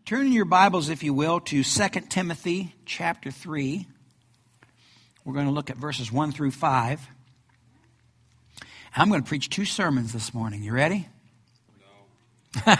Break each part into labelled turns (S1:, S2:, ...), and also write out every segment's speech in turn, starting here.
S1: Turn in your Bibles, if you will, to 2 Timothy chapter 3. We're going to look at verses 1 through 5. I'm going to preach 2 sermons this morning. You ready? No.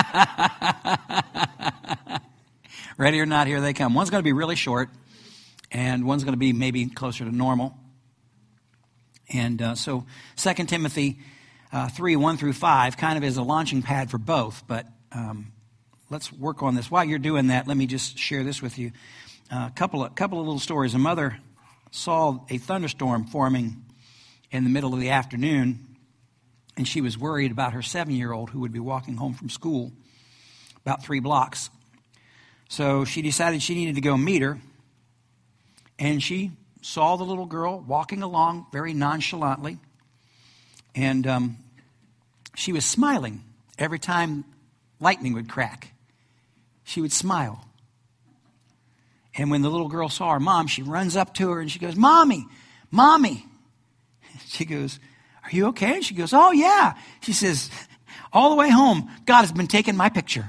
S1: Ready or not, here they come. One's going to be really short, and one's going to be maybe closer to normal. And so 2 Timothy 3, 1 through 5 kind of is a launching pad for both, but let's work on this. While you're doing that, let me just share this with you. A couple of little stories. A mother saw a thunderstorm forming in the middle of the afternoon, and she was worried about her 7-year-old who would be walking home from school about 3 blocks. So she decided she needed to go meet her, and she saw the little girl walking along very nonchalantly, and she was smiling every time lightning would crack. She would smile. And when the little girl saw her mom, she runs up to her and she goes, "Mommy, Mommy." She goes, "Are you okay?" And she goes, "Oh, yeah." She says, "All the way home, God has been taking my picture."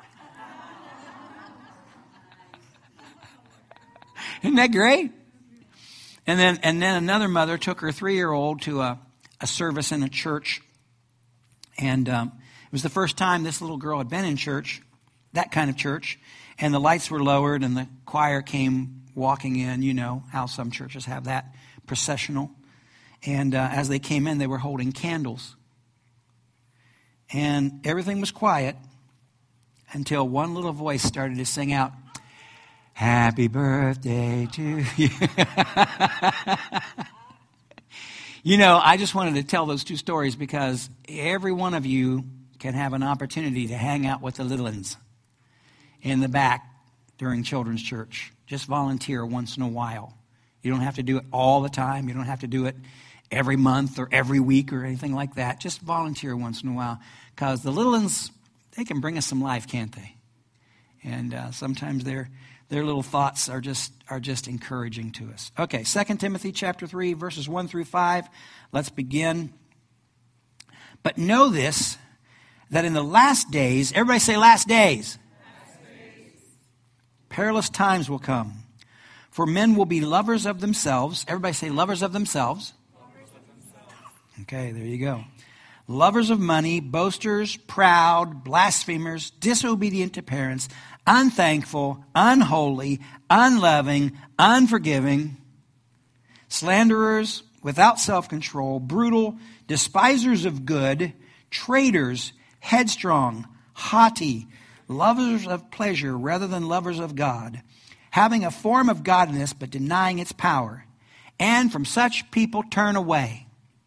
S1: Isn't that great? And then another mother took her 3-year-old to a service in a church. And it was the first time this little girl had been in church, that kind of church. And the lights were lowered and the choir came walking in. You know how some churches have that, processional. And as they came in, they were holding candles. And everything was quiet until one little voice started to sing out, "Happy birthday to you." You know, I just wanted to tell those 2 stories because every one of you can have an opportunity to hang out with the little ones in the back during children's church. Just volunteer once in a while. You don't have to do it all the time. You don't have to do it every month or every week or anything like that. Just volunteer once in a while because the little ones, they can bring us some life, can't they? And sometimes their little thoughts are just encouraging to us. Okay, 2 Timothy chapter 3, verses 1 through 5. Let's begin. "But know this, that in the last days," everybody say last days. "Perilous times will come. For men will be lovers of themselves." Everybody say lovers of themselves. Okay, there you go. "Lovers of money, boasters, proud, blasphemers, disobedient to parents, unthankful, unholy, unloving, unforgiving, slanderers, without self-control, brutal, despisers of good, traitors, headstrong, haughty, lovers of pleasure rather than lovers of God, having a form of godliness but denying its power. And from such people turn away."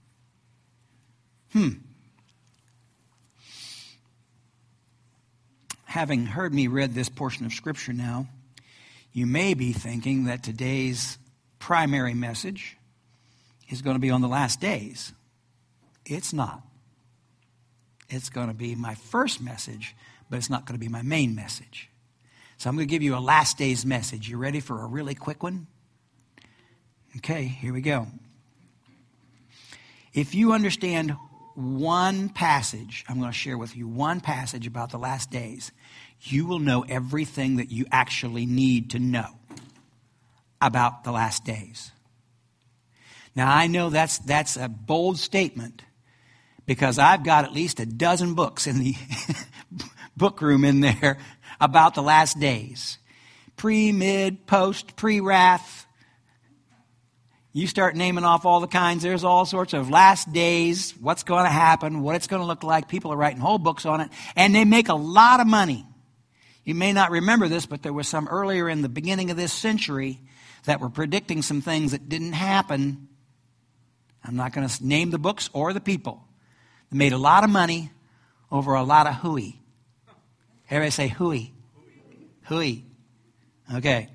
S1: Having heard me read this portion of Scripture now, you may be thinking that today's primary message is going to be on the last days. It's not. It's going to be my first message, but it's not going to be my main message. So I'm going to give you a last days message. You ready for a really quick one? Okay, here we go. If you understand one passage, I'm going to share with you one passage about the last days, you will know everything that you actually need to know about the last days. Now, I know that's a bold statement because I've got at least a dozen books in the book room in there about the last days. Pre, mid, post, pre-wrath. You start naming off all the kinds. There's all sorts of last days, what's going to happen, what it's going to look like. People are writing whole books on it, and they make a lot of money. You may not remember this, but there was some earlier in the beginning of this century that were predicting some things that didn't happen. I'm not going to name the books or the people. They made a lot of money over a lot of hooey. Everybody say hooey. Hooey. Okay.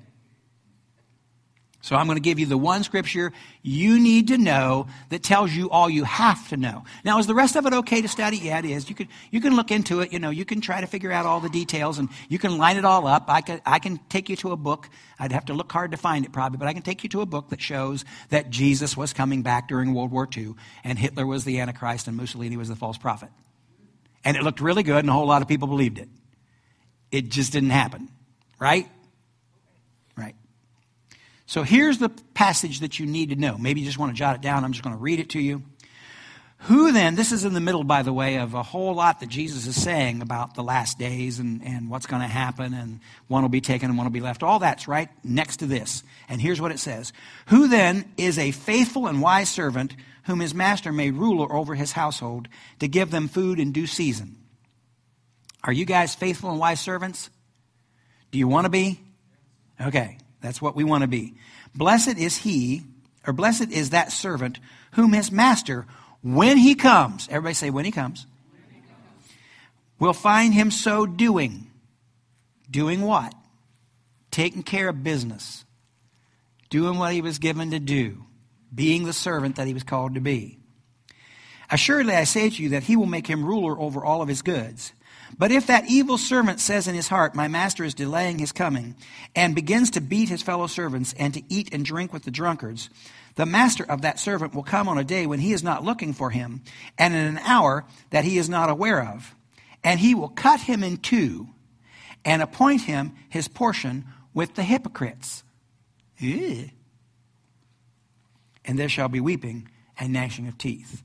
S1: So I'm going to give you the one scripture you need to know that tells you all you have to know. Now, is the rest of it okay to study? Yeah, it is. You can look into it. You know, you can try to figure out all the details and you can line it all up. I can take you to a book. I'd have to look hard to find it probably, but I can take you to a book that shows that Jesus was coming back during World War II and Hitler was the Antichrist and Mussolini was the false prophet. And it looked really good and a whole lot of people believed it. It just didn't happen. Right? Right. So here's the passage that you need to know. Maybe you just want to jot it down. I'm just going to read it to you. Who then, this is in the middle, by the way, of a whole lot that Jesus is saying about the last days and what's going to happen, and one will be taken and one will be left. All that's right next to this. And here's what it says. Who then is a faithful and wise servant whom his master made ruler over his household to give them food in due season? Are you guys faithful and wise servants? Do you want to be? Okay, that's what we want to be. Blessed is that servant whom his master, when he comes, everybody say when he comes, will find him so doing. Doing what? Taking care of business. Doing what he was given to do. Being the servant that he was called to be. Assuredly I say to you that he will make him ruler over all of his goods. But if that evil servant says in his heart, my master is delaying his coming, and begins to beat his fellow servants and to eat and drink with the drunkards, the master of that servant will come on a day when he is not looking for him, and in an hour that he is not aware of. And he will cut him in two, and appoint him his portion with the hypocrites. Ew. And there shall be weeping and gnashing of teeth.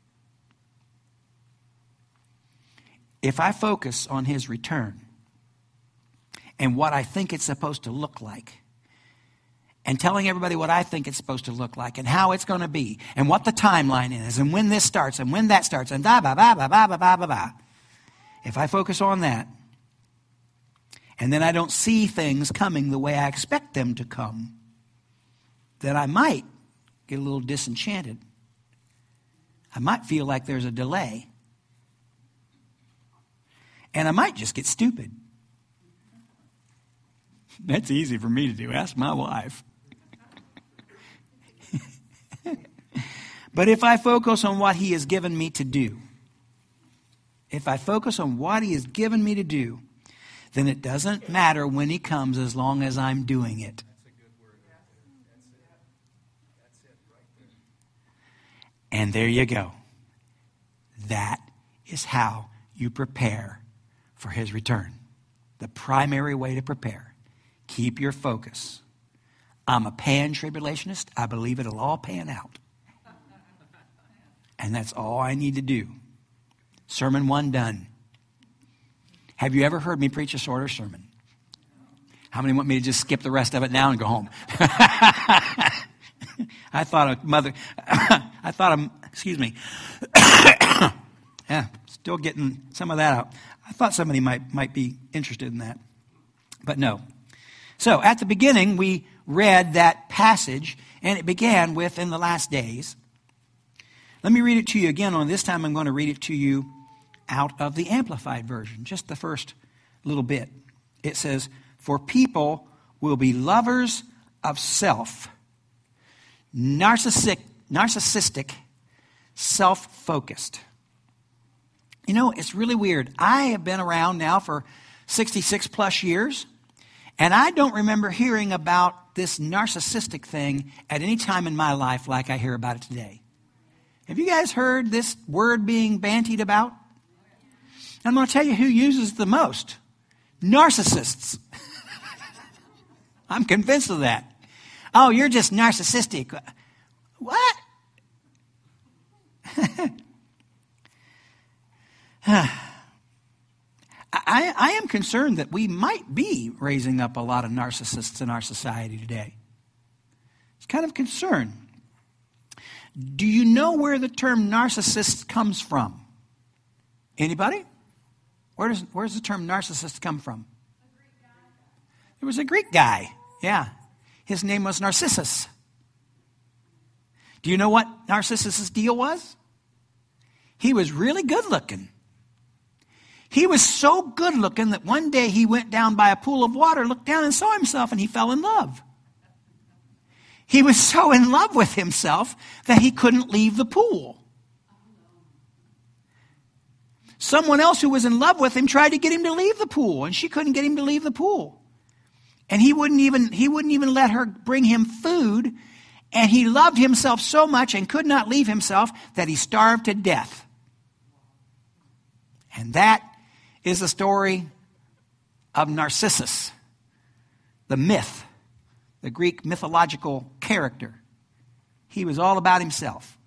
S1: If I focus on his return and what I think it's supposed to look like, and telling everybody what I think it's supposed to look like, and how it's going to be, and what the timeline is, and when this starts, and when that starts, and da ba ba ba ba ba ba ba ba. If I focus on that, and then I don't see things coming the way I expect them to come, then I might get a little disenchanted. I might feel like there's a delay. And I might just get stupid. That's easy for me to do. Ask my wife. But if I focus on what he has given me to do, if I focus on what he has given me to do, then it doesn't matter when he comes as long as I'm doing it.
S2: That's a good word. That's it right there.
S1: And there you go. That is how you prepare for his return. The primary way to prepare. Keep your focus. I'm a pan-tribulationist. I believe it'll all pan out. And that's all I need to do. Sermon 1 done. Have you ever heard me preach a shorter sermon? How many want me to just skip the rest of it now and go home? Yeah, still getting some of that out. I thought somebody might be interested in that. But no. So at the beginning, we read that passage, and it began with, in the last days. Let me read it to you again. On this time, I'm going to read it to you out of the Amplified Version, just the first little bit. It says, for people will be lovers of self, narcissistic, self-focused. You know, it's really weird. I have been around now for 66 plus years, and I don't remember hearing about this narcissistic thing at any time in my life like I hear about it today. Have you guys heard this word being bantied about? I'm going to tell you who uses it the most. Narcissists. I'm convinced of that. Oh, you're just narcissistic. What? I am concerned that we might be raising up a lot of narcissists in our society today. It's kind of concern. Do you know where the term narcissist comes from? Anybody? Where does the term narcissist come from? There was a Greek guy. Yeah. His name was Narcissus. Do you know what Narcissus' deal was? He was really good looking. He was so good looking that one day he went down by a pool of water, looked down and saw himself, and he fell in love. He was so in love with himself that he couldn't leave the pool. Someone else who was in love with him tried to get him to leave the pool, and she couldn't get him to leave the pool. And he wouldn't even let her bring him food, and he loved himself so much and could not leave himself that he starved to death. And that is the story of Narcissus, the myth, the Greek mythological character. He was all about himself.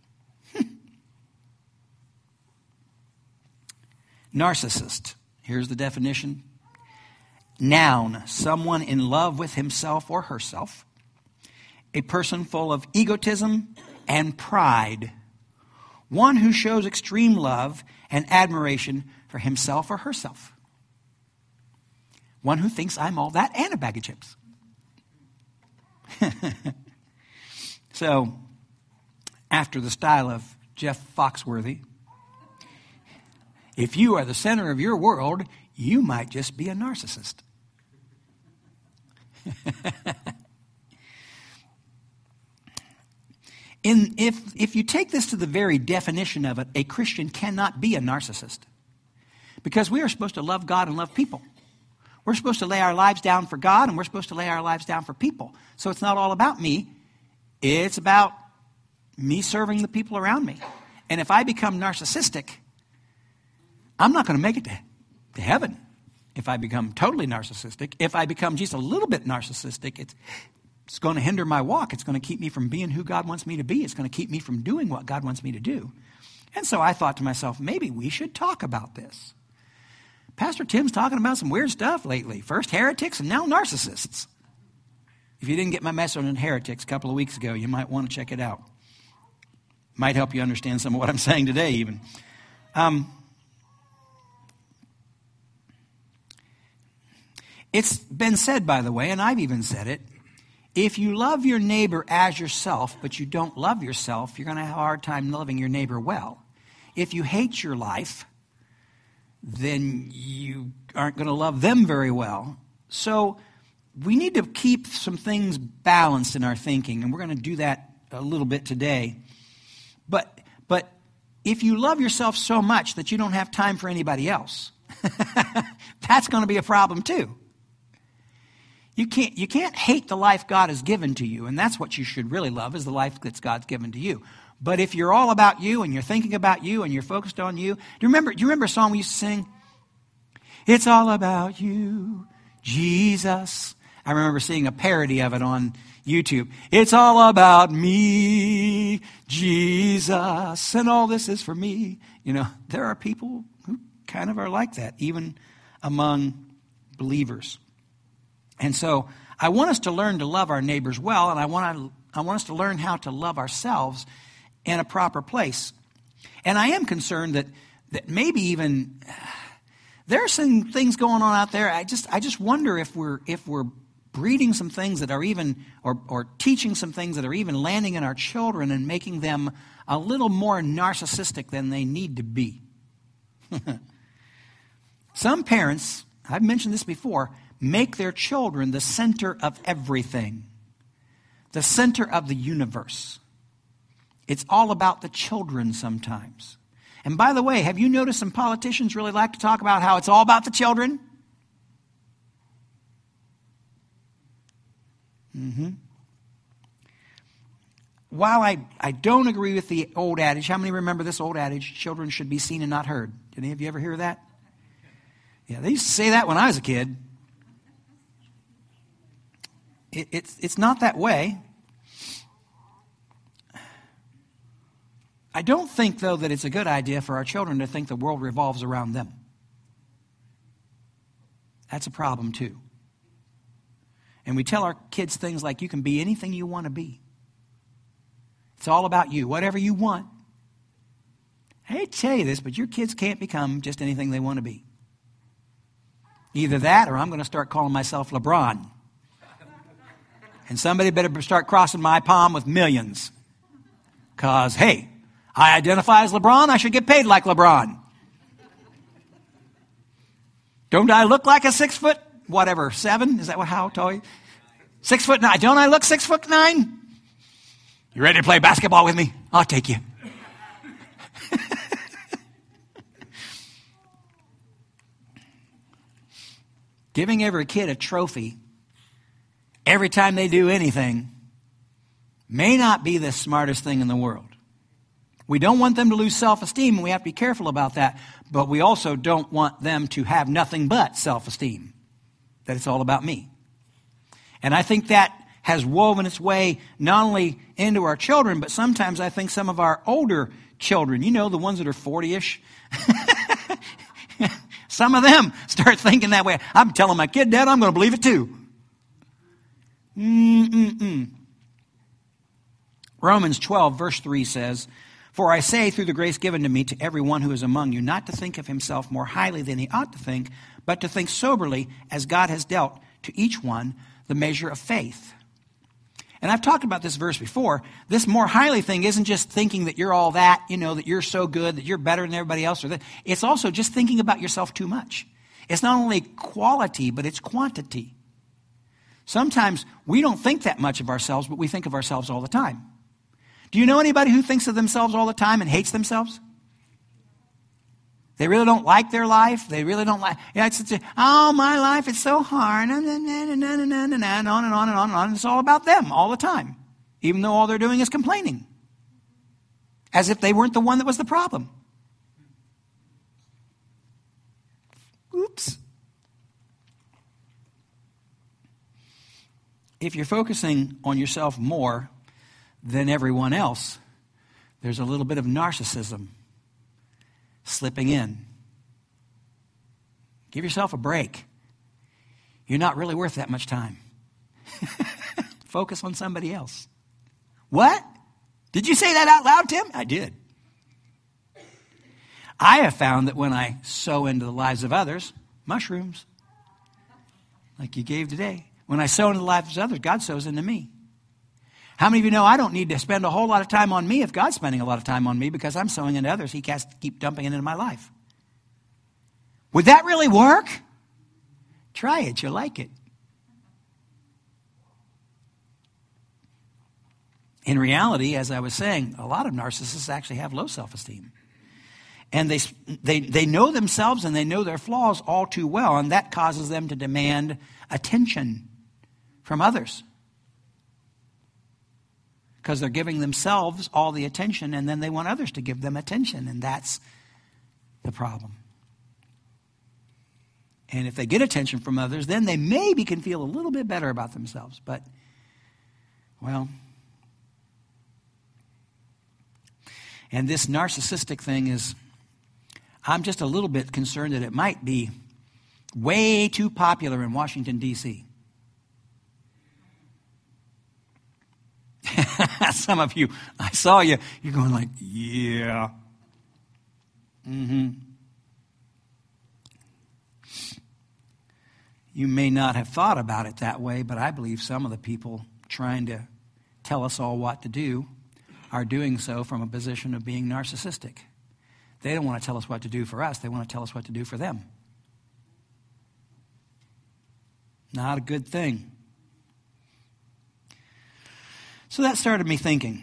S1: Narcissist. Here's the definition. Noun, someone in love with himself or herself. A person full of egotism and pride. One who shows extreme love and admiration for himself or herself. One who thinks I'm all that and a bag of chips. So, after the style of Jeff Foxworthy, if you are the center of your world, you might just be a narcissist. If you take this to the very definition of it, a Christian cannot be a narcissist. Because we are supposed to love God and love people. We're supposed to lay our lives down for God, and we're supposed to lay our lives down for people. So it's not all about me. It's about me serving the people around me. And if I become narcissistic, I'm not going to make it to heaven. If I become totally narcissistic, if I become just a little bit narcissistic, it's going to hinder my walk. It's going to keep me from being who God wants me to be. It's going to keep me from doing what God wants me to do. And so I thought to myself, maybe we should talk about this. Pastor Tim's talking about some weird stuff lately. First heretics and now narcissists. If you didn't get my message on heretics a couple of weeks ago, you might want to check it out. Might help you understand some of what I'm saying today even. It's been said, by the way, and I've even said it, if you love your neighbor as yourself, but you don't love yourself, you're going to have a hard time loving your neighbor well. If you hate your life, then you aren't going to love them very well. So we need to keep some things balanced in our thinking, and we're going to do that a little bit today. But if you love yourself so much that you don't have time for anybody else, that's going to be a problem too. You can't hate the life God has given to you, and that's what you should really love, is the life that God's given to you. But if you're all about you, and you're thinking about you, and you're focused on you, do you remember a song we used to sing? It's all about you, Jesus. I remember seeing a parody of it on YouTube. It's all about me, Jesus, and all this is for me. You know, there are people who kind of are like that, even among believers. And so I want us to learn to love our neighbors well, and I want us to learn how to love ourselves in a proper place. And I am concerned that maybe even there are some things going on out there. I just wonder if we're breeding some things that are even or teaching some things that are even landing in our children and making them a little more narcissistic than they need to be. Some parents, I've mentioned this before, make their children the center of everything, the center of the universe. It's all about the children sometimes. And by the way, have you noticed some politicians really like to talk about how it's all about the children? While I don't agree with the old adage, how many remember this old adage, children should be seen and not heard? Did any of you ever hear that? Yeah, they used to say that when I was a kid. It's not that way. I don't think, though, that it's a good idea for our children to think the world revolves around them. That's a problem, too. And we tell our kids things like, you can be anything you want to be. It's all about you, whatever you want. I hate to tell you this, but your kids can't become just anything they want to be. Either that, or I'm going to start calling myself LeBron. And somebody better start crossing my palm with millions. Because, hey, I identify as LeBron, I should get paid like LeBron. Don't I look like a 7? Is that how tall you? 6'9". Don't I look 6'9"? You ready to play basketball with me? I'll take you. Giving every kid a trophy every time they do anything may not be the smartest thing in the world. We don't want them to lose self-esteem, and we have to be careful about that. But we also don't want them to have nothing but self-esteem. that it's all about me. And I think that has woven its way not only into our children, but sometimes I think some of our older children, you know, the ones that are 40-ish, some of them start thinking that way. I'm telling my kid, Dad, I'm going to believe it too. Romans 12, verse 3 says, "For I say, through the grace given to me, to everyone who is among you, not to think of himself more highly than he ought to think, but to think soberly, as God has dealt to each one the measure of faith." And I've talked about this verse before. This more highly thing isn't just thinking that you're all that, you know, that you're so good, that you're better than everybody else. Or that. It's also just thinking about yourself too much. It's not only quality, but it's quantity. Sometimes we don't think that much of ourselves, but we think of ourselves all the time. Do you know anybody who thinks of themselves all the time and hates themselves? They really don't like their life. They really don't like, oh, my life is so hard, and on and on and on and on and on. It's all about them all the time, even though all they're doing is complaining, as if they weren't the one that was the problem. Oops. If you're focusing on yourself more than everyone else, there's a little bit of narcissism slipping in. Give yourself a break. You're not really worth that much time. Focus on somebody else. What? Did you say that out loud, Tim? I did. I have found that when I sow into the lives of others, mushrooms, like you gave today, when I sow into the lives of others, God sows into me. How many of you know I don't need to spend a whole lot of time on me if God's spending a lot of time on me because I'm sowing into others? He has to keep dumping it into my life. Would that really work? Try it. You'll like it. In reality, as I was saying, a lot of narcissists actually have low self-esteem. And they know themselves and they know their flaws all too well, and that causes them to demand attention from others. Because they're giving themselves all the attention, and then they want others to give them attention, and that's the problem. And if they get attention from others, then they maybe can feel a little bit better about themselves. But, well, and this narcissistic thing is, I'm just a little bit concerned that it might be way too popular in Washington, D.C. Some of you, I saw you, you're going like, yeah. You may not have thought about it that way, but I believe some of the people trying to tell us all what to do are doing so from a position of being narcissistic. They don't want to tell us what to do for us. They want to tell us what to do for them. Not a good thing. So that started me thinking,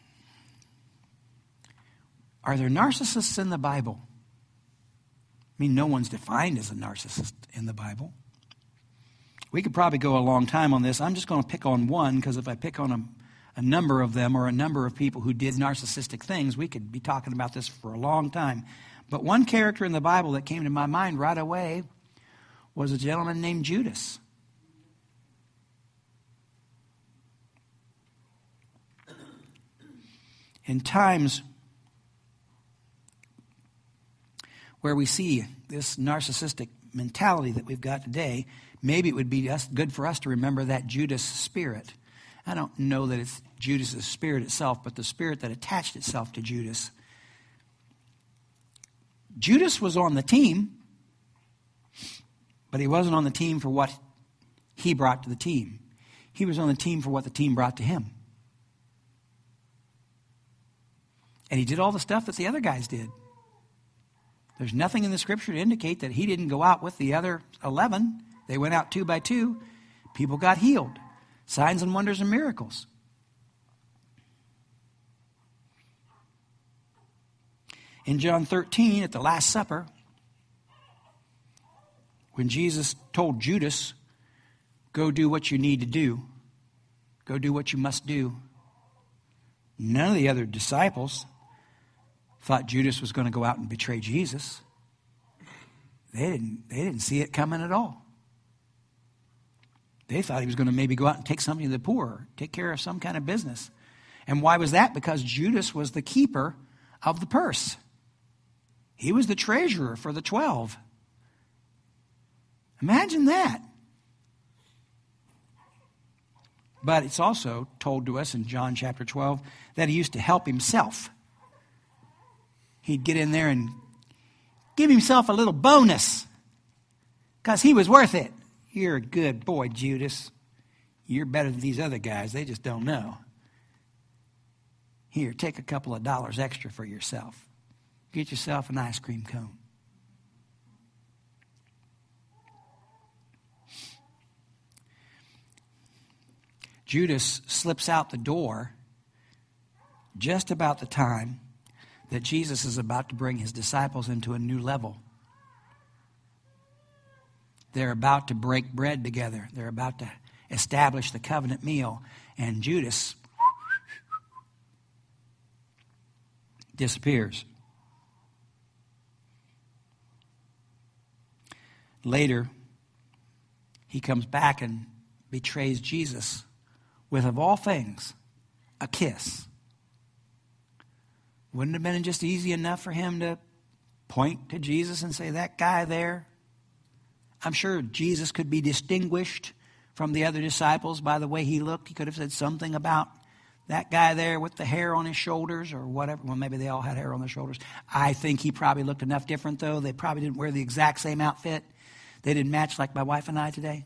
S1: are there narcissists in the Bible? I mean, no one's defined as a narcissist in the Bible. We could probably go a long time on this. I'm just going to pick on one, because if I pick on a number of them or a number of people who did narcissistic things, we could be talking about this for a long time. But one character in the Bible that came to my mind right away was a gentleman named Judas. In times where we see this narcissistic mentality that we've got today, maybe it would be good for us to remember that Judas spirit. I don't know that it's Judas' spirit itself, but the spirit that attached itself to Judas. Judas was on the team, but he wasn't on the team for what he brought to the team. He was on the team for what the team brought to him. And he did all the stuff that the other guys did. There's nothing in the scripture to indicate that he didn't go out with the other 11. They went out 2 by 2. People got healed. Signs and wonders and miracles. In John 13, at the Last Supper, when Jesus told Judas, go do what you need to do, go do what you must do, none of the other disciples thought Judas was going to go out and betray Jesus. They didn't see it coming at all. They thought he was going to maybe go out and take something to the poor, take care of some kind of business. And why was that? Because Judas was the keeper of the purse. He was the treasurer for the 12. Imagine that. But it's also told to us in John chapter 12 that he used to help himself. He'd get in there and give himself a little bonus because he was worth it. You're a good boy, Judas. You're better than these other guys. They just don't know. Here, take a couple of dollars extra for yourself. Get yourself an ice cream cone. Judas slips out the door just about the time that Jesus is about to bring his disciples into a new level. They're about to break bread together. They're about to establish the covenant meal. And Judas disappears. Later, he comes back and betrays Jesus with, of all things, a kiss. Wouldn't it have been just easy enough for him to point to Jesus and say, that guy there? I'm sure Jesus could be distinguished from the other disciples by the way he looked. He could have said something about that guy there with the hair on his shoulders or whatever. Well, maybe they all had hair on their shoulders. I think he probably looked enough different, though. They probably didn't wear the exact same outfit. They didn't match like my wife and I today.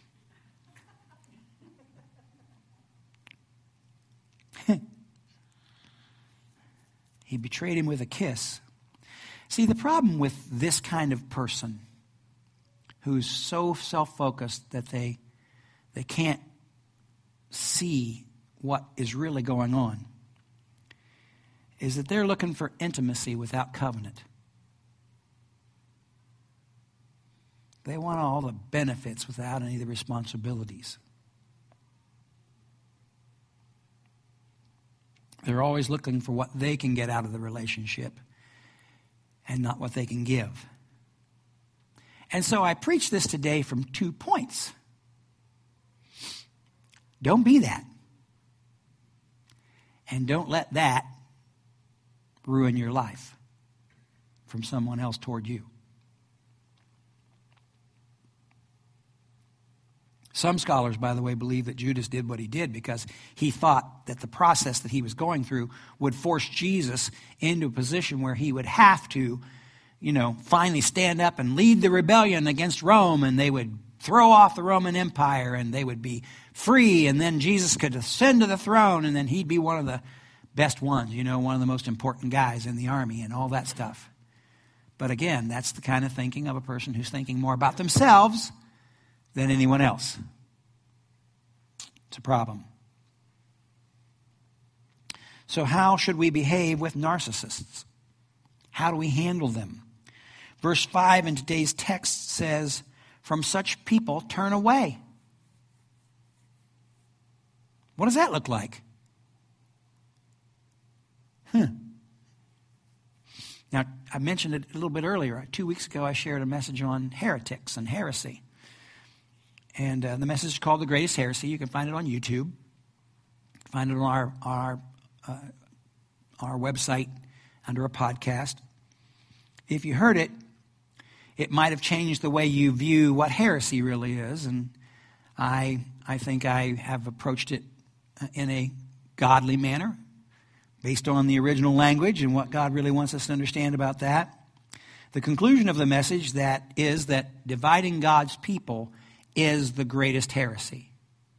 S1: He betrayed him with a kiss. See, the problem with this kind of person who's so self-focused that they can't see what is really going on is that they're looking for intimacy without covenant. They want all the benefits without any of the responsibilities. They're always looking for what they can get out of the relationship and not what they can give. And so I preach this today from 2 points. Don't be that. And don't let that ruin your life from someone else toward you. Some scholars, by the way, believe that Judas did what he did because he thought that the process that he was going through would force Jesus into a position where he would have to, finally stand up and lead the rebellion against Rome, and they would throw off the Roman Empire and they would be free, and then Jesus could ascend to the throne, and then he'd be one of the best ones, one of the most important guys in the army and all that stuff. But again, that's the kind of thinking of a person who's thinking more about themselves than anyone else. It's a problem. So how should we behave with narcissists? How do we handle them? Verse 5 in today's text says, from such people turn away. What does that look like? Now, I mentioned it a little bit earlier. 2 weeks ago, I shared a message on heretics and heresy. And the message is called The Greatest Heresy. You can find it on YouTube. Find it on our website under a podcast. If you heard it, it might have changed the way you view what heresy really is. And I think I have approached it in a godly manner based on the original language and what God really wants us to understand about that. The conclusion of the message is that dividing God's people is the greatest heresy.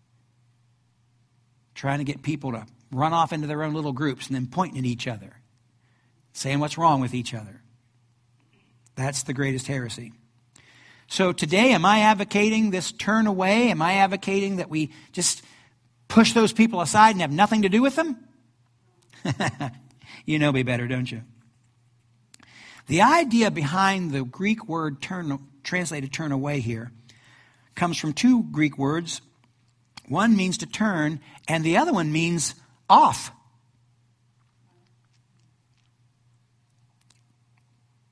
S1: Trying to get people to run off into their own little groups and then pointing at each other, saying what's wrong with each other. That's the greatest heresy. So today, am I advocating this turn away? Am I advocating that we just push those people aside and have nothing to do with them? You know me better, don't you? The idea behind the Greek word translated turn away here comes from 2 Greek words. One means to turn, and the other one means off.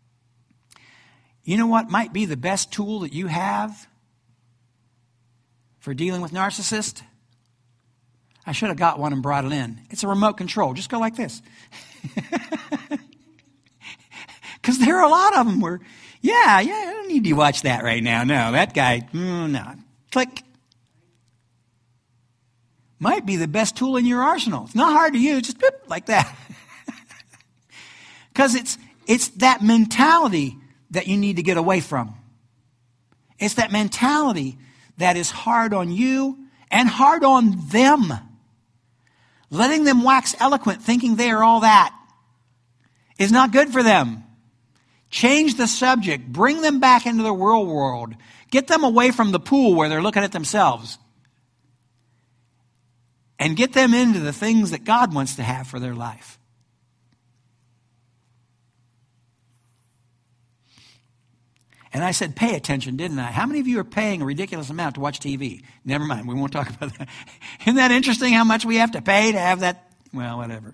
S1: You know what might be the best tool that you have for dealing with narcissists? I should have got one and brought it in. It's a remote control. Just go like this. Because there are a lot of them where, I don't need to watch that right now. No, that guy, no. Click. Might be the best tool in your arsenal. It's not hard to use. Just boop, like that. Because it's that mentality that you need to get away from. It's that mentality that is hard on you and hard on them. Letting them wax eloquent, thinking they are all that, is not good for them. Change the subject. Bring them back into the real world. Get them away from the pool where they're looking at themselves. And get them into the things that God wants to have for their life. And I said, pay attention, didn't I? How many of you are paying a ridiculous amount to watch TV? Never mind, we won't talk about that. Isn't that interesting how much we have to pay to have that? Well, whatever.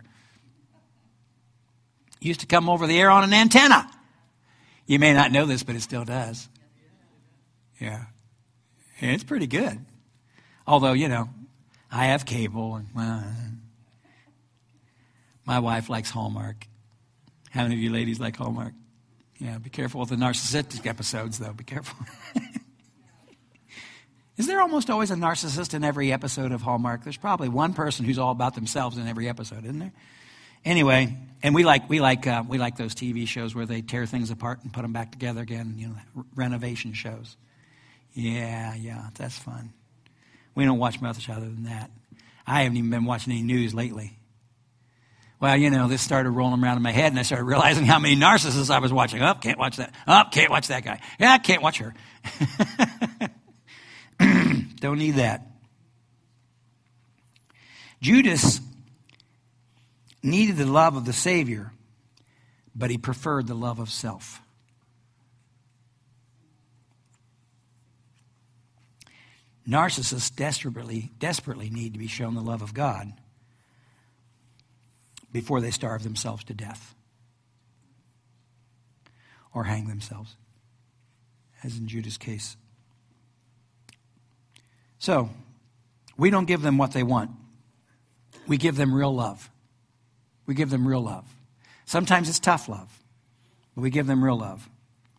S1: Used to come over the air on an antenna. You may not know this, but it still does. Yeah. It's pretty good. Although, I have cable. And my wife likes Hallmark. How many of you ladies like Hallmark? Yeah, be careful with the narcissistic episodes, though. Be careful. Is there almost always a narcissist in every episode of Hallmark? There's probably one person who's all about themselves in every episode, isn't there? Anyway, and we like those TV shows where they tear things apart and put them back together again. Renovation shows. Yeah, that's fun. We don't watch much other than that. I haven't even been watching any news lately. Well, this started rolling around in my head, and I started realizing how many narcissists I was watching. Oh, can't watch that. Oh, can't watch that guy. Yeah, can't watch her. Don't need that. Judas needed the love of the Savior, but he preferred the love of self. Narcissists desperately need to be shown the love of God before they starve themselves to death or hang themselves, as in Judas' case. So, we don't give them what they want. We give them real love. We give them real love. Sometimes it's tough love, but we give them real love.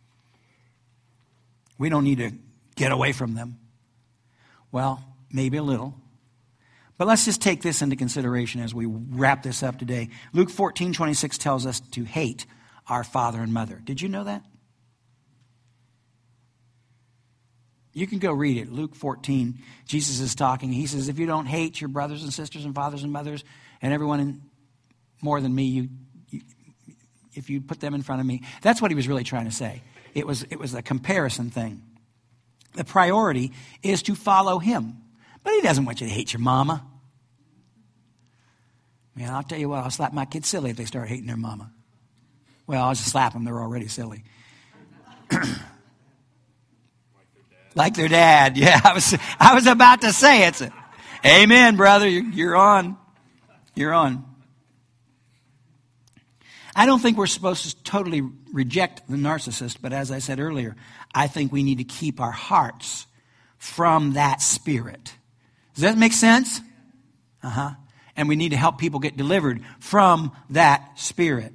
S1: We don't need to get away from them. Well, maybe a little. But let's just take this into consideration as we wrap this up today. Luke 14:26 tells us to hate our father and mother. Did you know that? You can go read it. Luke 14, Jesus is talking. He says, if you don't hate your brothers and sisters and fathers and mothers and everyone more than me, if you put them in front of me. That's what he was really trying to say. It was a comparison thing. The priority is to follow him. But he doesn't want you to hate your mama. Man, I'll tell you what, I'll slap my kids silly if they start hating their mama. Well, I'll just slap them. They're already silly. Like their dad. Yeah, I was about to say it. Amen, brother. You're on. You're on. I don't think we're supposed to totally reject the narcissist, but as I said earlier, I think we need to keep our hearts from that spirit. Does that make sense? And we need to help people get delivered from that spirit.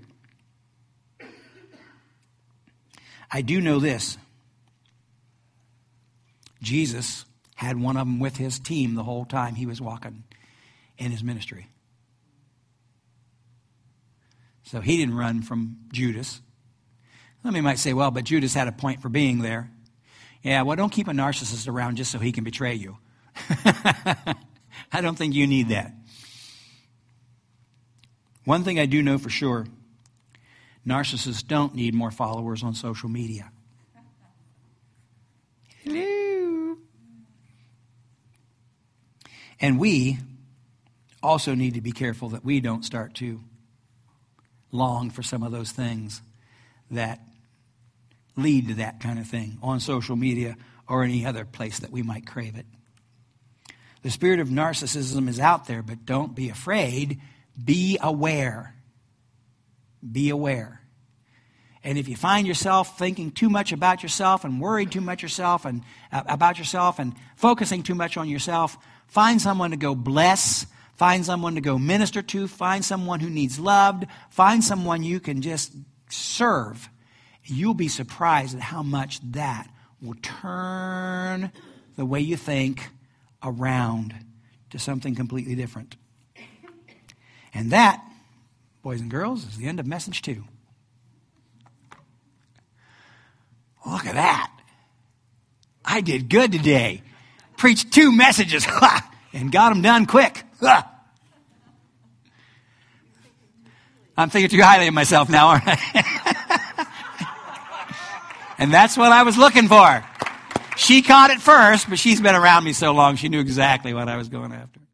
S1: I do know this. Jesus had one of them with his team the whole time he was walking in his ministry. So he didn't run from Judas. Some might say, well, but Judas had a point for being there. Yeah, well, don't keep a narcissist around just so he can betray you. I don't think you need that. One thing I do know for sure, narcissists don't need more followers on social media. Hello. And we also need to be careful that we don't start to long for some of those things that lead to that kind of thing on social media or any other place that we might crave it. The spirit of narcissism is out there, but don't be afraid. Be aware. Be aware. And if you find yourself thinking too much about yourself and worried too much about yourself and focusing too much on yourself, find someone to go bless, find someone to go minister to, find someone who needs loved, find someone you can just serve. You'll be surprised at how much that will turn the way you think around to something completely different. And that, boys and girls, is the end of message 2. Look at that. I did good today. Preached 2 messages and got them done quick. I'm thinking too highly of myself now, aren't I? And that's what I was looking for. She caught it first, but she's been around me so long, she knew exactly what I was going after.